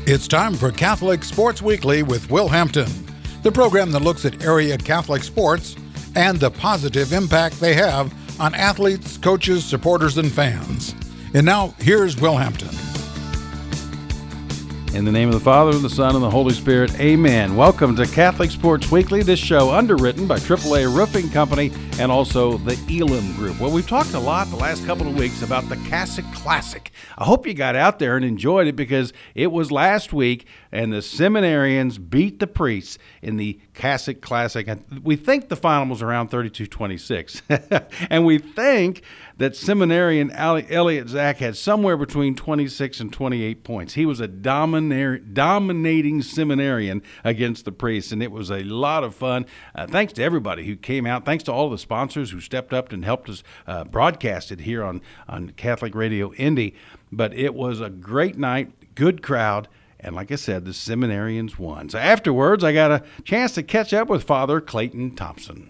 It's time for Catholic Sports Weekly with Will Hampton, the program that looks at area Catholic sports and the positive impact they have on athletes, coaches, supporters, and fans. And now, here's Will Hampton. In the name of the Father, and the Son, and the Holy Spirit, amen. Welcome to Catholic Sports Weekly, this show underwritten by AAA Roofing Company and also the Elam Group. Well, we've talked a lot the last couple of weeks about the Cassock Classic. I hope you got out there and enjoyed it because it was last week, and the seminarians beat the priests in the Cassock Classic. We think the final was around 32-26, and we think that seminarian Elliot Zach had somewhere between 26 and 28 points. He was a dominating seminarian against the priests, and it was a lot of fun. Thanks to everybody who came out. Thanks to all the sponsors who stepped up and helped us broadcast it here on Catholic Radio Indy. But it was a great night, good crowd, and like I said, the seminarians won. So afterwards, I got a chance to catch up with Father Clayton Thompson.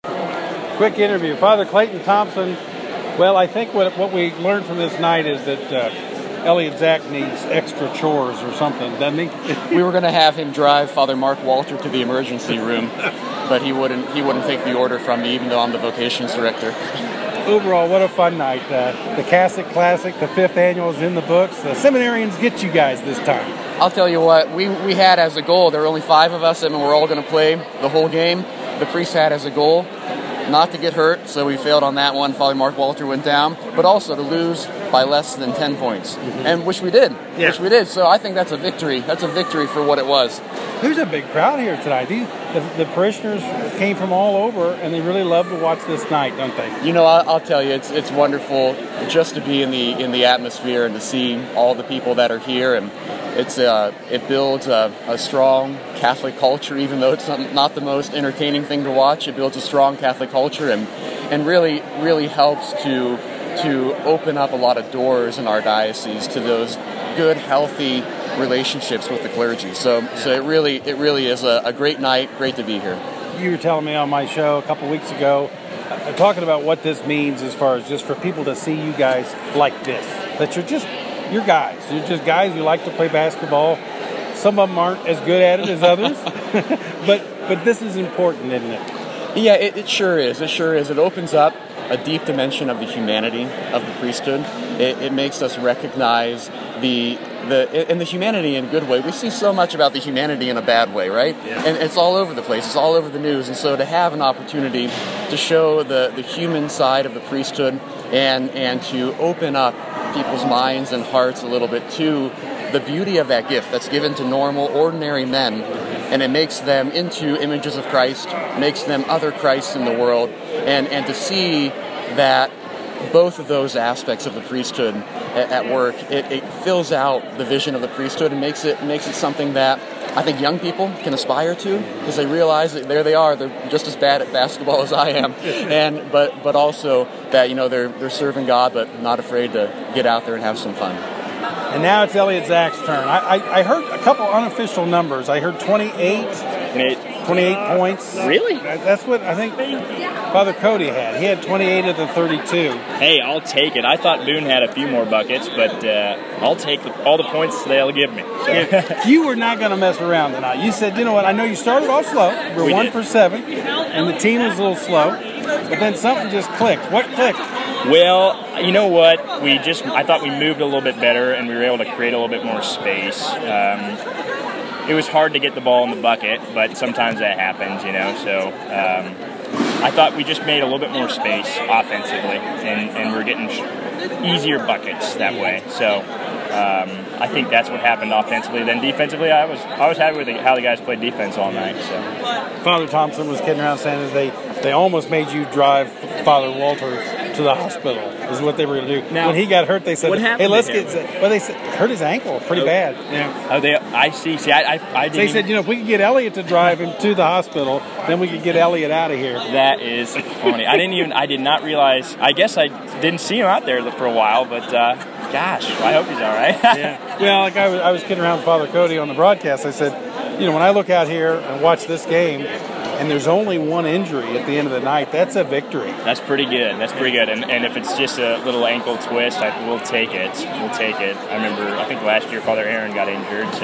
Quick interview. Father Clayton Thompson. Well, I think what we learned from this night is that Elliot Zach needs extra chores or something, doesn't he? We were going to have him drive Father Mark Walter to the emergency room, but he wouldn't take the order from me, even though I'm the vocations director. Overall, what a fun night. The Cassock Classic, the 5th annual is in the books. The seminarians get you guys this time. I'll tell you what, we had as a goal, there were only 5 of us, and we're all going to play the whole game. The priest had as a goal not to get hurt, so we failed on that one. Father Mark Walter went down, but also to lose by less than 10 points, and which we did. So I think that's a victory. That's a victory for what it was. There's a big crowd here tonight. The parishioners came from all over, and they really love to watch this night, don't they? You know, I'll tell you, it's wonderful just to be in the atmosphere and to see all the people that are here, and it builds a strong Catholic culture. Even though it's not the most entertaining thing to watch, it builds a strong Catholic culture, and really helps to open up a lot of doors in our diocese to those good, healthy relationships with the clergy. So it really is a great night. Great to be here. You were telling me on my show a couple weeks ago, talking about what this means as far as just for people to see you guys like this, that you're guys. You're just guys who like to play basketball. Some of them aren't as good at it as others, but this is important, isn't it? Yeah, it sure is. It sure is. It opens up a deep dimension of the humanity of the priesthood. It makes us recognize the humanity in a good way. We see so much about the humanity in a bad way, right? Yeah. And it's all over the place. It's all over the news. And so to have an opportunity to show the human side of the priesthood and to open up people's minds and hearts a little bit to the beauty of that gift that's given to normal, ordinary men, and it makes them into images of Christ, makes them other Christs in the world, and to see that both of those aspects of the priesthood at work, it fills out the vision of the priesthood and makes it something that I think young people can aspire to, because they realize that there they are, they're just as bad at basketball as I am, but also that they're serving God, but not afraid to get out there and have some fun. And now it's Elliot Zach's turn. I heard a couple unofficial numbers. I heard 28 points. Really? That's what I think Father Cody had. He had 28 of the 32. Hey, I'll take it. I thought Boone had a few more buckets, but I'll take all the points they'll give me. So. You were not going to mess around tonight. You said, you know what, I know you started off slow. You were 1 for 7, and the team was a little slow, but then something just clicked. What clicked? Well, you know what? I thought we moved a little bit better, and we were able to create a little bit more space. It was hard to get the ball in the bucket, but sometimes that happens, So I thought we just made a little bit more space offensively, and we're getting easier buckets that way. So I think that's what happened offensively. Then defensively, I was happy with how the guys played defense all night. So Father Thompson was kidding around saying that they almost made you drive Father Walter to the hospital, is what they were going to do. Now, when he got hurt, they said, hey, let's get... Well, they said, hurt his ankle pretty bad. Yeah. I see. See, I didn't... They said, if we could get Elliot to drive him to the hospital, then we could get Elliot out of here. That is funny. I did not realize... I guess I didn't see him out there for a while, but gosh, I hope he's all right. Yeah. Well, like I was kidding around with Father Cody on the broadcast. I said, when I look out here and watch this game, and there's only one injury at the end of the night, that's a victory. That's pretty good. And if it's just a little ankle twist, we'll take it. I think last year Father Aaron got injured,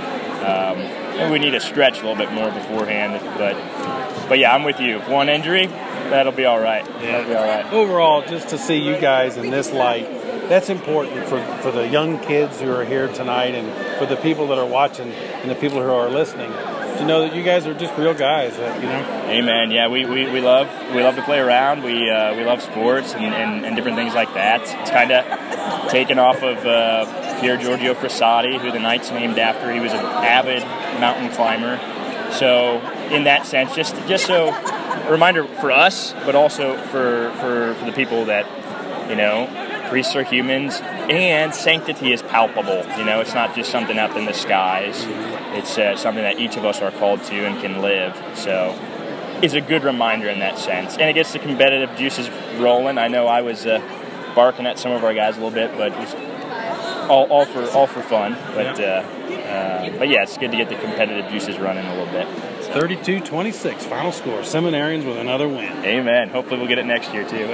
so we need to stretch a little bit more beforehand. But yeah, I'm with you. If one injury, that'll be all right. Yeah. That'll be all right. Overall, just to see you guys in this light, that's important for the young kids who are here tonight, and for the people that are watching and the people who are listening, to know that you guys are just real guys. Amen. Yeah, we love to play around. We love sports and different things like that. It's kind of taken off of Pier Giorgio Frassati, who the Knight's named after. He was an avid mountain climber. So in that sense, just so a reminder for us, but also for the people that, priests are humans, and sanctity is palpable. It's not just something up in the skies. It's something that each of us are called to and can live. So it's a good reminder in that sense. And it gets the competitive juices rolling. I know I was barking at some of our guys a little bit, but it was all for fun. But yeah, it's good to get the competitive juices running a little bit. 32-26, final score. Seminarians with another win. Amen. Hopefully we'll get it next year, too.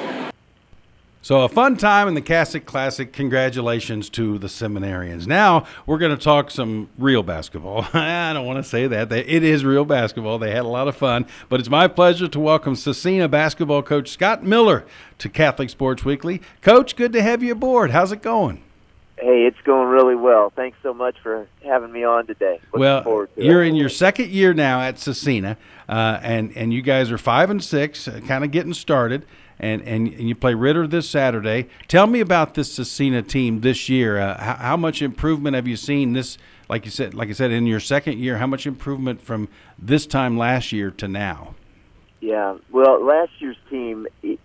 So a fun time in the Catholic Classic. Congratulations to the Seminarians. Now we're going to talk some real basketball. I don't want to say that. It is real basketball. They had a lot of fun. But it's my pleasure to welcome Scecina basketball coach Scott Miller to Catholic Sports Weekly. Coach, good to have you aboard. How's it going? Hey, it's going really well. Thanks so much for having me on today. Looking forward to you're it. in your second year now at Scecina, and you guys are 5-6, kind of getting started. And you play Ritter this Saturday. Tell me about this Scecina team this year. How much improvement have you seen this? Like I said, in your second year, how much improvement from this time last year to now? Yeah, well, last year's team,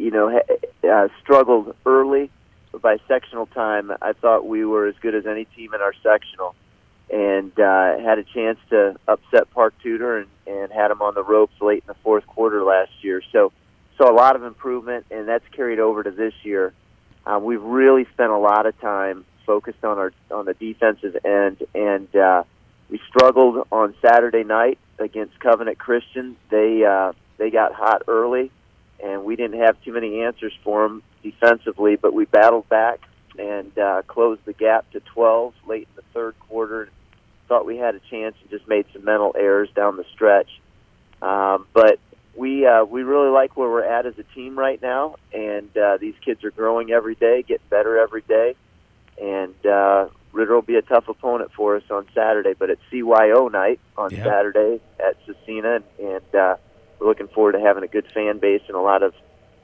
struggled early, but by sectional time, I thought we were as good as any team in our sectional, and had a chance to upset Park Tudor and had them on the ropes late in the fourth quarter last year. So a lot of improvement, and that's carried over to this year. We've really spent a lot of time focused on the defensive end, and we struggled on Saturday night against Covenant Christian. They got hot early, and we didn't have too many answers for them defensively, but we battled back and closed the gap to 12 late in the third quarter. Thought we had a chance and just made some mental errors down the stretch. But we really like where we're at as a team right now, and these kids are growing every day, getting better every day, and Ritter will be a tough opponent for us on Saturday, but it's CYO night on Saturday at Scecina, and we're looking forward to having a good fan base and a lot of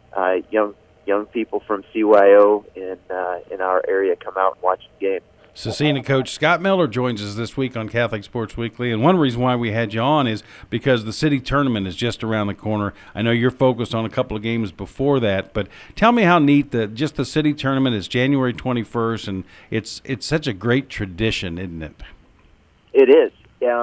young people from CYO in our area come out and watch the game. Scecina coach Scott Miller joins us this week on Catholic Sports Weekly, and one reason why we had you on is because the city tournament is just around the corner. I know you're focused on a couple of games before that, but tell me how neat the city tournament is. January 21st, and it's such a great tradition, isn't it? It is,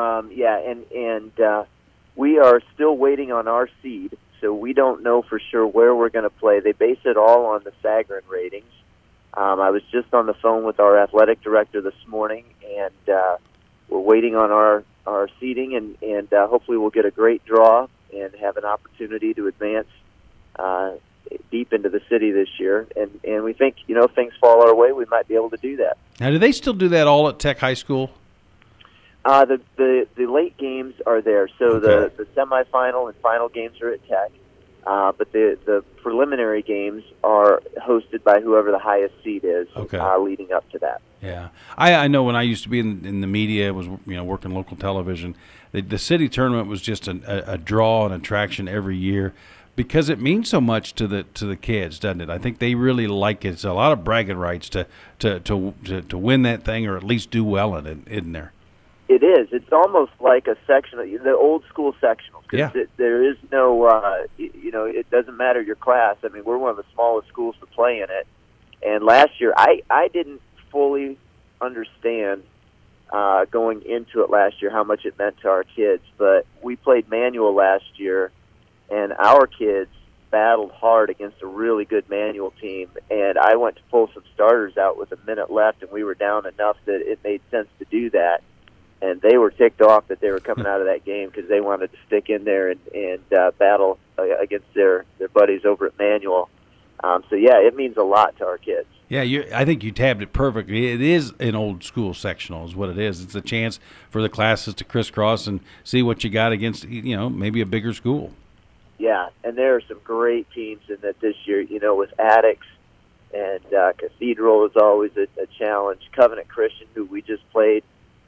and we are still waiting on our seed, so we don't know for sure where we're going to play. They base it all on the Sagarin ratings. I was just on the phone with our athletic director this morning, and we're waiting on our seating, and hopefully we'll get a great draw and have an opportunity to advance deep into the city this year. And we think, if things fall our way, we might be able to do that. Now, do they still do that all at Tech High School? The late games are there, so Okay. the semifinal and final games are at Tech. But the preliminary games are hosted by whoever the highest seed is leading up to that. Yeah, I know when I used to be in the media, was working local television, the city tournament was just a draw and attraction every year because it means so much to the kids, doesn't it? I think they really like it. It's a lot of bragging rights to win that thing or at least do well in it, isn't there? It is. It's almost like a sectional, the old school sectionals. Yeah. There is no, it doesn't matter your class. I mean, we're one of the smallest schools to play in it. And last year, I didn't fully understand going into it last year how much it meant to our kids. But we played Manual last year, and our kids battled hard against a really good Manual team. And I went to pull some starters out with a minute left, and we were down enough that it made sense to do that. and they were ticked off that they were coming out of that game because they wanted to stick in there and battle against their buddies over at Manual. So yeah, it means a lot to our kids. Yeah, I think you tabbed it perfectly. It is an old school sectional is what it is. It's a chance for the classes to crisscross and see what you got against, maybe a bigger school. Yeah, and there are some great teams in that this year, with Addicts, and Cathedral is always a challenge. Covenant Christian, who we just played,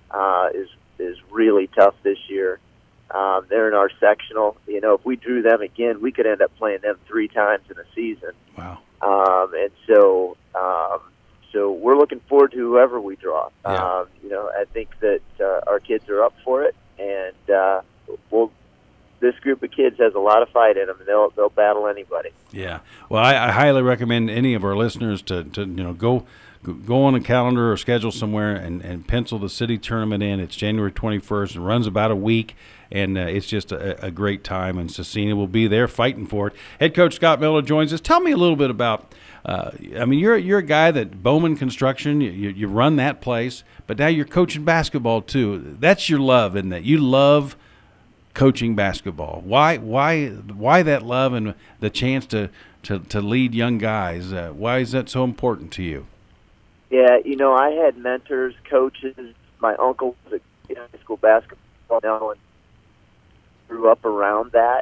is really tough this year. They're in our sectional. If we drew them again, we could end up playing them 3 times in a season. Wow. And so we're looking forward to whoever we draw. Yeah. I think that our kids are up for it, and this group of kids has a lot of fight in them, and they'll battle anybody. Yeah. Well, I highly recommend any of our listeners to go on a calendar or schedule somewhere and pencil the city tournament in. It's January 21st. It runs about a week, and it's just a great time, and Scecina will be there fighting for it. Head coach Scott Miller joins us. Tell me a little bit about, you're a guy that Bowman Construction, you run that place, but now you're coaching basketball too. That's your love, isn't it? You love coaching basketball. Why that love and the chance to lead young guys? Why is that so important to you? Yeah, I had mentors, coaches. My uncle was a high school basketball now and grew up around that.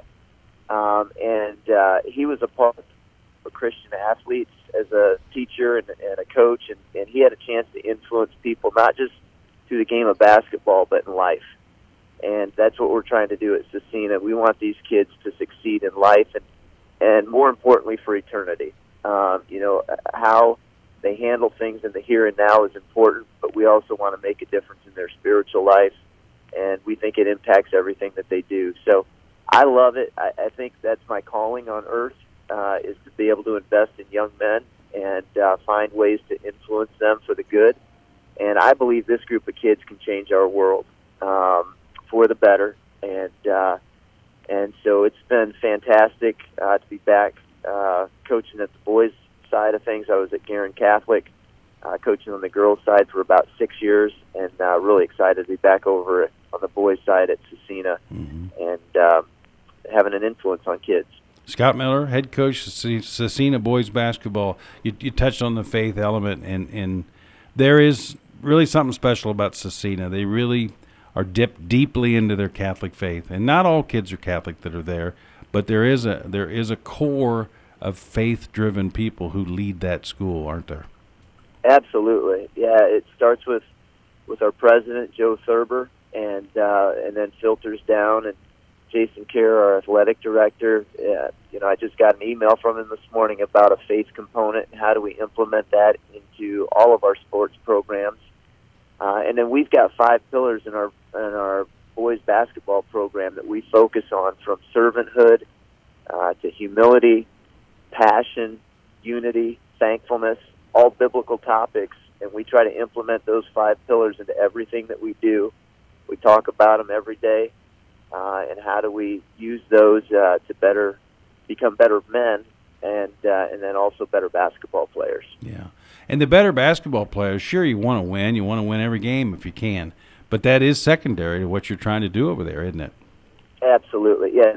And he was a part of Christian athletes as a teacher and a coach, and he had a chance to influence people, not just through the game of basketball, but in life. And that's what we're trying to do at Scecina. We want these kids to succeed in life and more importantly, for eternity. How they handle things in the here and now is important, but we also want to make a difference in their spiritual life, and we think it impacts everything that they do. So I love it. I think that's my calling on earth, is to be able to invest in young men and find ways to influence them for the good. And I believe this group of kids can change our world for the better. And so it's been fantastic to be back coaching at the boys' side of things. I was at Guerin Catholic coaching on the girls' side for about 6 years, and really excited to be back over on the boys' side at Scecina and having an influence on kids. Scott Miller, head coach of Scecina boys basketball. You touched on the faith element, and there is really something special about Scecina. They really are dipped deeply into their Catholic faith, and not all kids are Catholic that are there, but there is a core of faith-driven people who lead that school, aren't there? Absolutely, yeah. It starts with our president, Joe Thurber, and then filters down. And Jason Kerr, our athletic director, I just got an email from him this morning about a faith component and how do we implement that into all of our sports programs. And then we've got 5 pillars in our boys basketball program that we focus on, from servanthood to humility, passion, unity, thankfulness, all biblical topics, and we try to implement those 5 pillars into everything that we do. We talk about them every day, and how do we use those to become better men and then also better basketball players. Yeah. And the better basketball players, sure, you want to win. You want to win every game if you can. But that is secondary to what you're trying to do over there, isn't it? Absolutely. Yeah,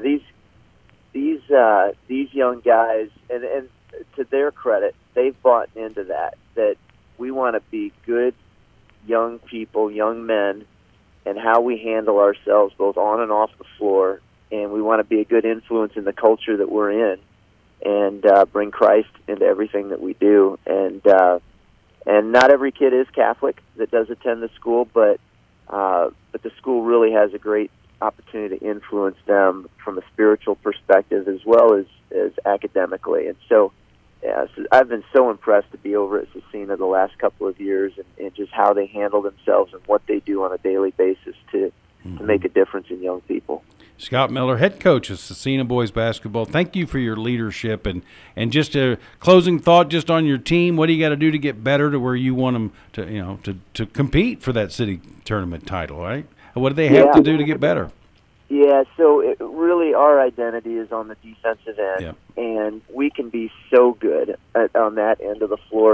these young guys, and to their credit, they've bought into that we want to be good young people, young men, and how we handle ourselves both on and off the floor. And we want to be a good influence in the culture that we're in, and bring Christ into everything that we do. And not every kid is Catholic that does attend the school, but the school really has a great opportunity to influence them from a spiritual perspective as well as academically. And so, so I've been so impressed to be over at Scecina the last couple of years, and just how they handle themselves and what they do on a daily basis to make a difference in young people. Scott Miller, head coach of Scecina boys basketball. Thank you for your leadership, and just a closing thought just on your team. What do you got to do to get better to where you want them to compete for that city tournament title, right? What do they have to do to get better? Yeah, so really our identity is on the defensive end, and we can be so good on that end of the floor.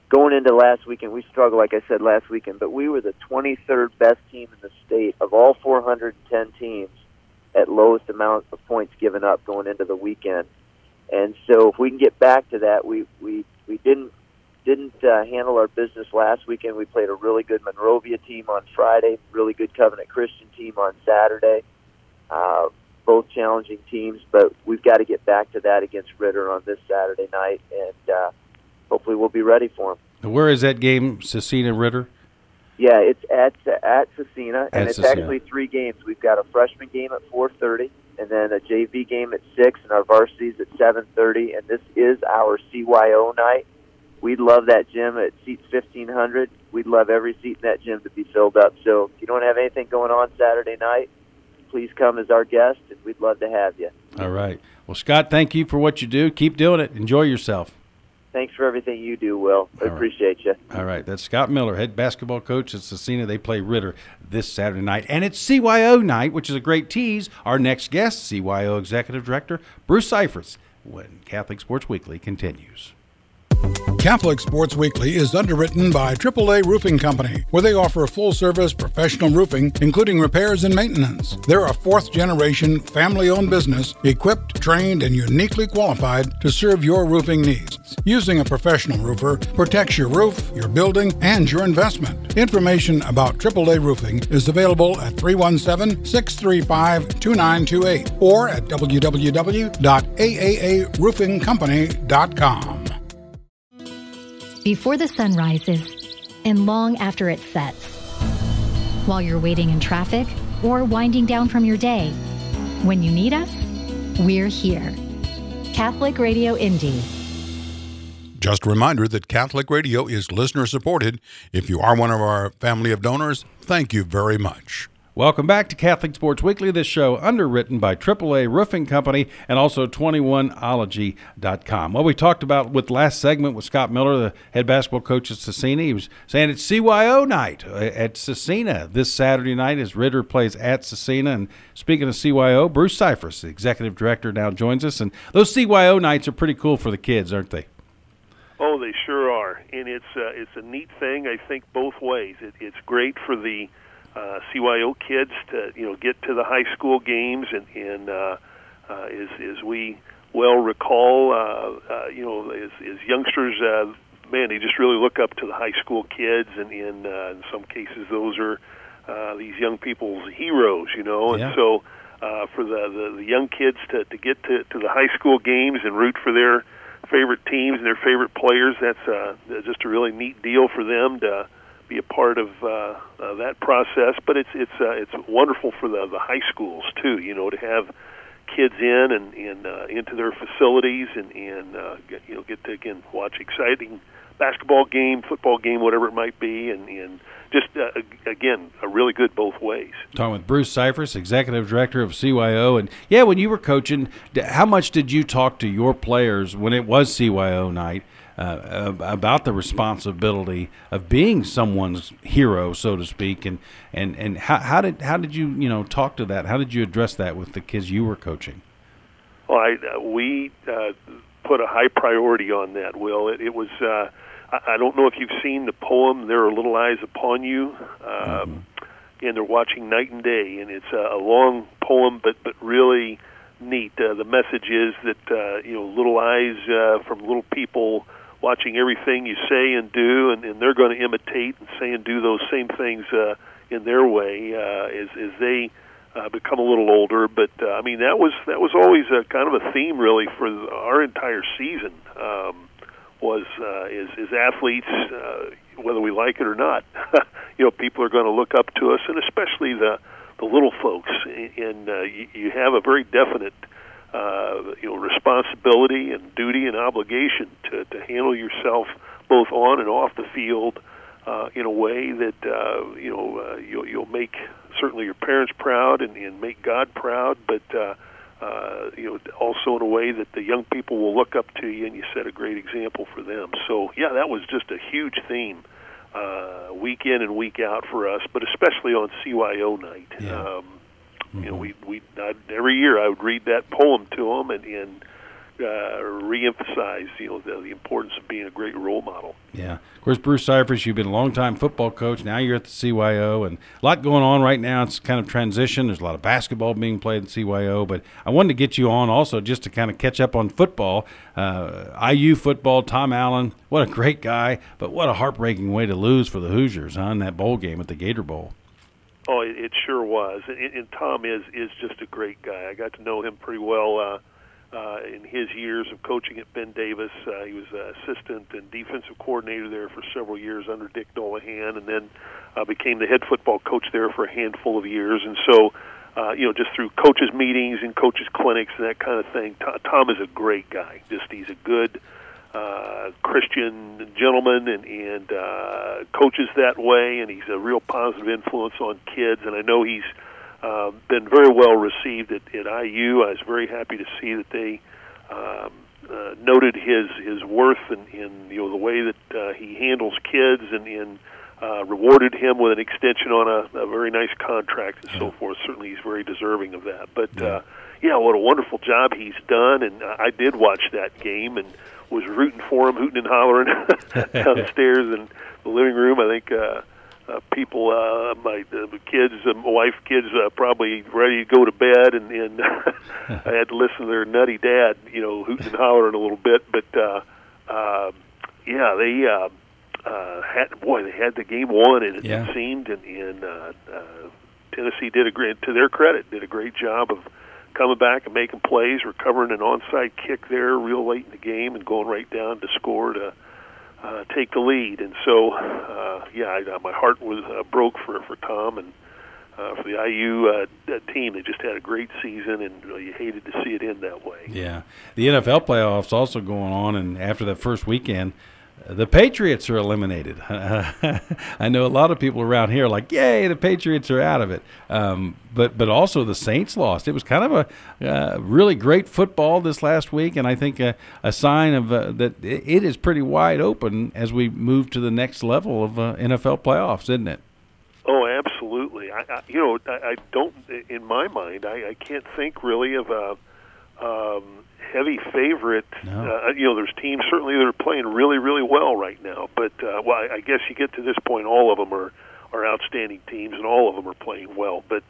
going into last weekend, we struggled, like I said, last weekend, but we were the 23rd best team in the state of all 410 teams at lowest amount of points given up going into the weekend. And so if we can get back to that, we didn't handle our business last weekend. We played a really good Monrovia team on Friday, really good Covenant Christian team on Saturday. Both challenging teams, but we've got to get back to that against Ritter on this Saturday night, and hopefully we'll be ready for them. Where is that game, Scecina Ritter? Yeah, it's at Scecina, and it's Scecina. Actually 3 games. We've got a freshman game at 4:30, and then a JV game at 6, and our varsity's at 7:30, and this is our CYO night. We'd love that gym. It seats 1,500. We'd love every seat in that gym to be filled up. So if you don't have anything going on Saturday night, please come as our guest, and we'd love to have you. All right. Well, Scott, thank you for what you do. Keep doing it. Enjoy yourself. Thanks for everything you do, Will. I appreciate you. All right. That's Scott Miller, head basketball coach at Scecina. They play Ritter this Saturday night. And it's CYO night, which is a great tease. Our next guest, CYO Executive Director Bruce Cyphers, when Catholic Sports Weekly continues. Catholic Sports Weekly is underwritten by AAA Roofing Company, where they offer full-service professional roofing, including repairs and maintenance. They're a fourth-generation, family-owned business, equipped, trained, and uniquely qualified to serve your roofing needs. Using a professional roofer protects your roof, your building, and your investment. Information about AAA Roofing is available at 317-635-2928 or at www.aaaroofingcompany.com. Before the sun rises and long after it sets, while you're waiting in traffic or winding down from your day, when you need us, we're here. Catholic Radio Indy. Just a reminder that Catholic Radio is listener-supported. If you are one of our family of donors, thank you very much. Welcome back to Catholic Sports Weekly, this show underwritten by AAA Roofing Company and also 21ology.com. Well, we talked about with last segment with Scott Miller, the head basketball coach at Scecina. He was saying it's CYO night at Scecina this Saturday night as Ritter plays at Scecina. And speaking of CYO, Bruce Cyphers, the executive director, now joins us. And those CYO nights are pretty cool for the kids, aren't they? Oh, they sure are, and it's a neat thing. I think both ways. It's great for the CYO kids to get to the high school games, and as we well recall, as youngsters, man, they just really look up to the high school kids, and in some cases, those are these young people's heroes, Yeah. And so for the young kids to get to the high school games and root for their favorite teams and their favorite players, that's just a really neat deal for them to be a part of that process. But it's wonderful for the high schools too, to have kids in and into their facilities and get to again watch exciting basketball game, football game, whatever it might be, and just again a really good both ways. Talking with Bruce Cyphers, executive director of CYO, and yeah, when you were coaching, how much did you talk to your players when it was CYO night about the responsibility of being someone's hero, so to speak, and how did you talk to that? How did you address that with the kids you were coaching? Well, we put a high priority on that, Will. It was I don't know if you've seen the poem "There Are Little Eyes Upon You," and they're watching night and day, and it's a long poem, but really neat. The message is that little eyes from little people watching everything you say and do, and they're going to imitate and say and do those same things in their way as they become a little older. But I mean, that was always a kind of a theme really for our entire season. Was as athletes, whether we like it or not, people are going to look up to us, and especially the little folks. And you have a very definite responsibility and duty and obligation to handle yourself both on and off the field in a way that you'll make certainly your parents proud and make God proud, but also in a way that the young people will look up to you and you set a great example for them. So yeah, that was just a huge theme week in and week out for us, but especially on CYO night. Yeah. We every year I would read that poem to them and reemphasize, the importance of being a great role model. Yeah. Of course, Bruce Cyphers, you've been a long-time football coach. Now you're at the CYO, and a lot going on right now. It's kind of transition. There's a lot of basketball being played at CYO, but I wanted to get you on also just to kind of catch up on football. IU football, Tom Allen, what a great guy, but what a heartbreaking way to lose for the Hoosiers, in that bowl game at the Gator Bowl. Oh, it sure was. And Tom is just a great guy. I got to know him pretty well in his years of coaching at Ben Davis. He was assistant and defensive coordinator there for several years under Dick Dolahan, and then became the head football coach there for a handful of years. And so, just through coaches' meetings and coaches' clinics and that kind of thing, Tom is a great guy. He's a good Christian gentleman and coaches that way, and he's a real positive influence on kids. And I know he's been very well received at IU. I was very happy to see that they noted his worth in the way that he handles kids and rewarded him with an extension on a very nice contract and so forth. Certainly, he's very deserving of that. But what a wonderful job he's done. And I did watch that game and was rooting for him, hooting and hollering downstairs in the living room. I think people, my kids, my wife, kids, probably ready to go to bed, and I had to listen to their nutty dad, hooting and hollering a little bit. But they had the game won, and it seemed, and Tennessee did to their credit, did a great job of coming back and making plays, recovering an onside kick there real late in the game, and going right down to score to take the lead. And so, my heart was broke for Tom and for the IU team. They just had a great season, and you hated to see it end that way. Yeah. The NFL playoffs also going on, and after that first weekend, the Patriots are eliminated. I know a lot of people around here are like, yay, the Patriots are out of it. But also the Saints lost. It was kind of a really great football this last week, and I think a sign of that it is pretty wide open as we move to the next level of NFL playoffs, isn't it? Oh, absolutely. I don't, in my mind, I can't think really of a heavy favorite. No. There's teams certainly that are playing really, really well right now. But I guess you get to this point, all of them are outstanding teams, and all of them are playing well. But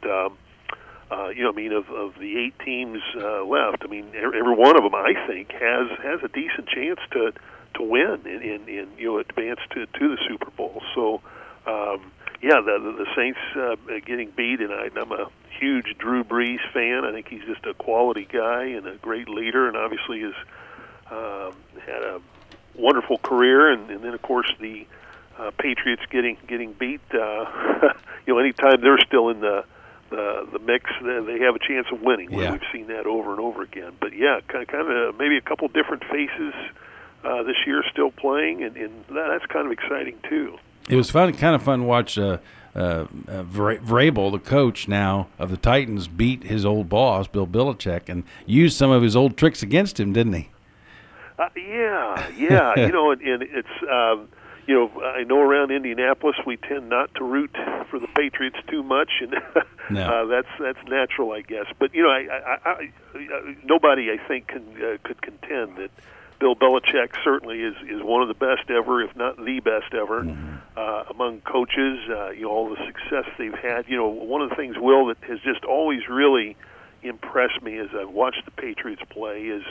of the 8 teams left, every one of them, I think, has a decent chance to win and advance to the Super Bowl. So, the Saints getting beat, and I'm a huge Drew Brees fan. I think he's just a quality guy and a great leader, and obviously has had a wonderful career. And then, of course, the Patriots getting beat. Anytime they're still in the mix, they have a chance of winning. Yeah. We've seen that over and over again. But kind of maybe a couple different faces this year still playing, and that's kind of exciting too. It was kind of fun to watch Vrabel, the coach now of the Titans, beat his old boss, Bill Belichick, and used some of his old tricks against him, didn't he? And it's, I know around Indianapolis we tend not to root for the Patriots too much, and no. That's natural, I guess. But, nobody, I think, could contend that Bill Belichick certainly is one of the best ever, if not the best ever, among coaches. All the success they've had. One of the things, Will, that has just always really impressed me as I've watched the Patriots play is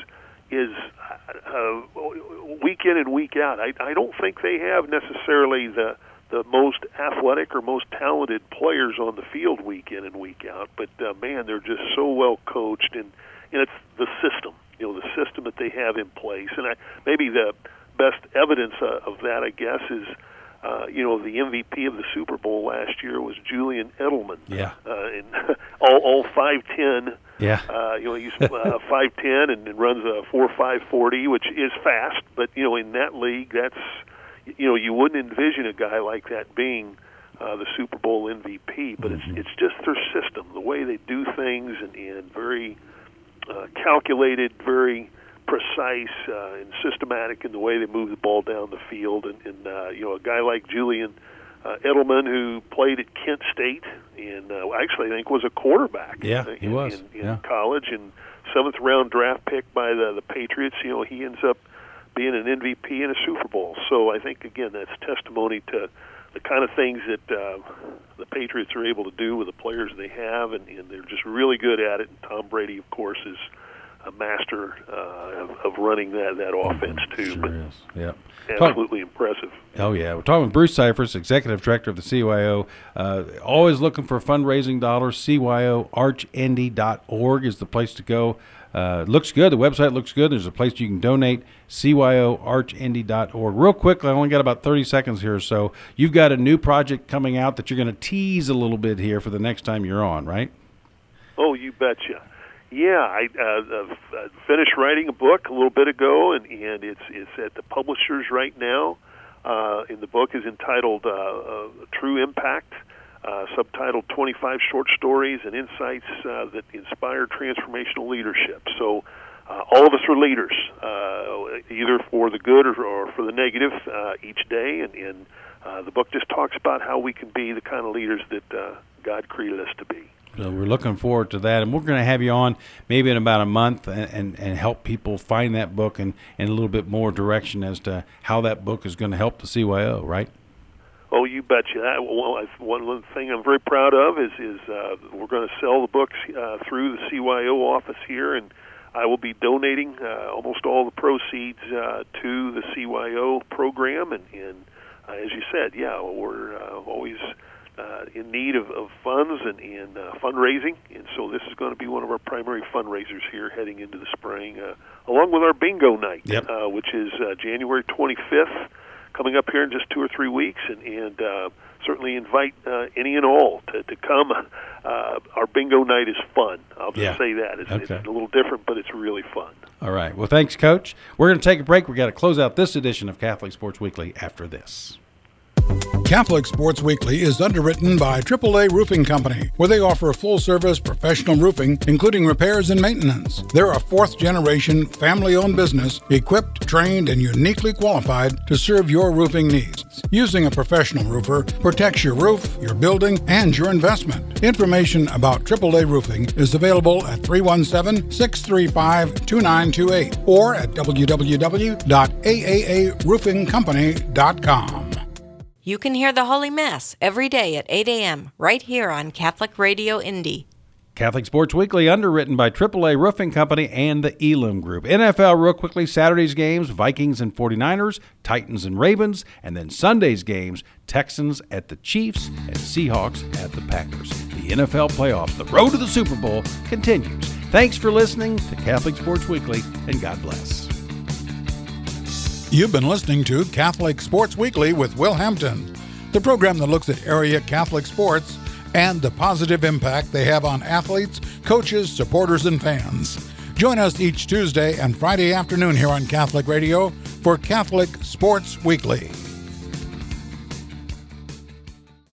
week in and week out. I don't think they have necessarily the most athletic or most talented players on the field week in and week out, but man, they're just so well coached, and it's the system. The system that they have in place. And maybe the best evidence of that, I guess, is, the MVP of the Super Bowl last year was Julian Edelman. Yeah. And all 5'10". Yeah. He's 5'10" and runs a 4.5 40, which is fast. But, in that league, that's, you wouldn't envision a guy like that being the Super Bowl MVP. But it's just their system, the way they do things, and very calculated, very precise and systematic in the way they move the ball down the field. And a guy like Julian Edelman, who played at Kent State and actually I think was a quarterback he was in college, and 7th round draft pick by the Patriots. He ends up being an MVP in a Super Bowl. So I think, again, that's testimony to the kind of things that the Patriots are able to do with the players they have, and they're just really good at it. And Tom Brady, of course, is a master of running that offense too. Sure is. Yep. Absolutely impressive. Oh yeah, we're talking with Bruce Cyphers, executive director of the CYO. Always looking for fundraising dollars. CYOArchIndy.org is the place to go. Looks good. The website looks good. There's a place you can donate. CYOArchIndy.org. Real quickly, I only got about 30 seconds here or so. You've got a new project coming out that you're going to tease a little bit here for the next time you're on, right? Oh, you betcha. Yeah, I finished writing a book a little bit ago, and it's at the publishers right now. And the book is entitled True Impact, subtitled 25 Short Stories and Insights that Inspire Transformational Leadership. So all of us are leaders, either for the good or for the negative each day, and the book just talks about how we can be the kind of leaders that God created us to be. So we're looking forward to that, and we're going to have you on maybe in about a month and help people find that book and a little bit more direction as to how that book is going to help the CYO, right? Oh, you betcha. One thing I'm very proud of is we're going to sell the books through the CYO office here, and I will be donating almost all the proceeds to the CYO program. And as you said, yeah, we're always in need of funds and fundraising, and so this is going to be one of our primary fundraisers here heading into the spring, along with our bingo night, which is January 25th, coming up here in just 2 or 3 weeks, and certainly invite any and all to come. Our bingo night is fun. I'll just say that. It's a little different, but it's really fun. All right. Well, thanks, Coach. We're going to take a break. We've got to close out this edition of Catholic Sports Weekly after this. Catholic Sports Weekly is underwritten by AAA Roofing Company, where they offer full-service professional roofing, including repairs and maintenance. They're a fourth-generation, family-owned business, equipped, trained, and uniquely qualified to serve your roofing needs. Using a professional roofer protects your roof, your building, and your investment. Information about AAA Roofing is available at 317-635-2928 or at www.aaaroofingcompany.com. You can hear the Holy Mass every day at 8 a.m. right here on Catholic Radio Indy. Catholic Sports Weekly, underwritten by AAA Roofing Company and the Elam Group. NFL, real quickly, Saturday's games, Vikings and 49ers, Titans and Ravens, and then Sunday's games, Texans at the Chiefs and Seahawks at the Packers. The NFL playoffs, the road to the Super Bowl, continues. Thanks for listening to Catholic Sports Weekly, and God bless. You've been listening to Catholic Sports Weekly with Will Hampton, the program that looks at area Catholic sports and the positive impact they have on athletes, coaches, supporters, and fans. Join us each Tuesday and Friday afternoon here on Catholic Radio for Catholic Sports Weekly.